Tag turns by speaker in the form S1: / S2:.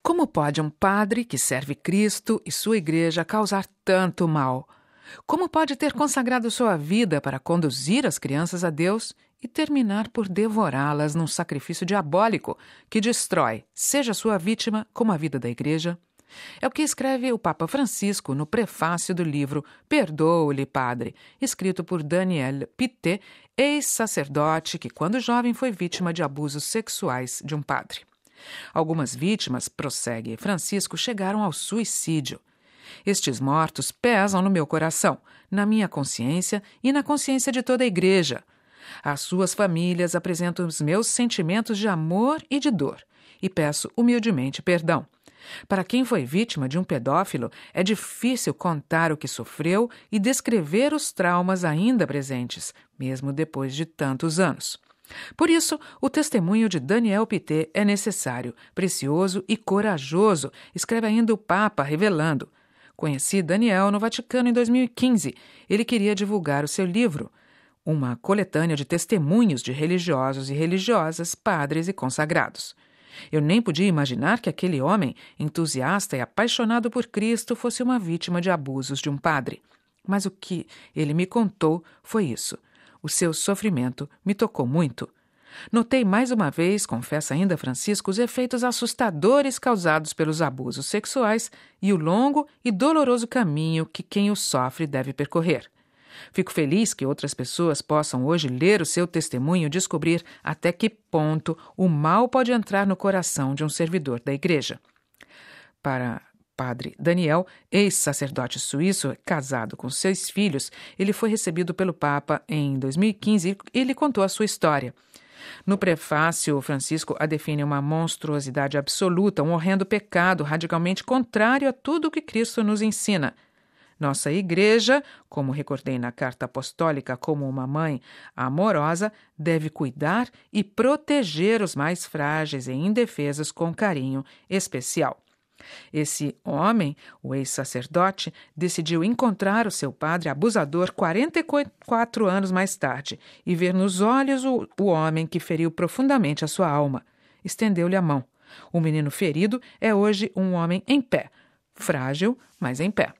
S1: Como pode um padre que serve Cristo e sua igreja causar tanto mal? Como pode ter consagrado sua vida para conduzir as crianças a Deus e terminar por devorá-las num sacrifício diabólico que destrói, seja sua vítima como a vida da igreja? É o que escreve o Papa Francisco no prefácio do livro Perdoe-lhe, Padre, escrito por Daniel Pité, ex-sacerdote que, quando jovem, foi vítima de abusos sexuais de um padre. Algumas vítimas, prossegue Francisco, chegaram ao suicídio. Estes mortos pesam no meu coração, na minha consciência e na consciência de toda a igreja. Às suas famílias apresento os meus sentimentos de amor e de dor e peço humildemente perdão. Para quem foi vítima de um pedófilo, é difícil contar o que sofreu e descrever os traumas ainda presentes, mesmo depois de tantos anos. Por isso, o testemunho de Daniel Pité é necessário, precioso e corajoso, escreve ainda o Papa, revelando: conheci Daniel no Vaticano em 2015. Ele queria divulgar o seu livro, uma coletânea de testemunhos de religiosos e religiosas, padres e consagrados. Eu nem podia imaginar que aquele homem, entusiasta e apaixonado por Cristo, fosse uma vítima de abusos de um padre. Mas o que ele me contou foi isso. O seu sofrimento me tocou muito. Notei mais uma vez, confessa ainda Francisco, os efeitos assustadores causados pelos abusos sexuais e o longo e doloroso caminho que quem o sofre deve percorrer. Fico feliz que outras pessoas possam hoje ler o seu testemunho e descobrir até que ponto o mal pode entrar no coração de um servidor da igreja. Para Padre Daniel, ex-sacerdote suíço, casado com 6 filhos, ele foi recebido pelo Papa em 2015 e ele contou a sua história. No prefácio, Francisco a define uma monstruosidade absoluta, um horrendo pecado radicalmente contrário a tudo o que Cristo nos ensina. Nossa igreja, como recordei na carta apostólica como uma mãe amorosa, deve cuidar e proteger os mais frágeis e indefesos com carinho especial. Esse homem, o ex-sacerdote, decidiu encontrar o seu padre abusador 44 anos mais tarde e ver nos olhos o homem que feriu profundamente a sua alma. Estendeu-lhe a mão. O menino ferido é hoje um homem em pé, frágil, mas em pé.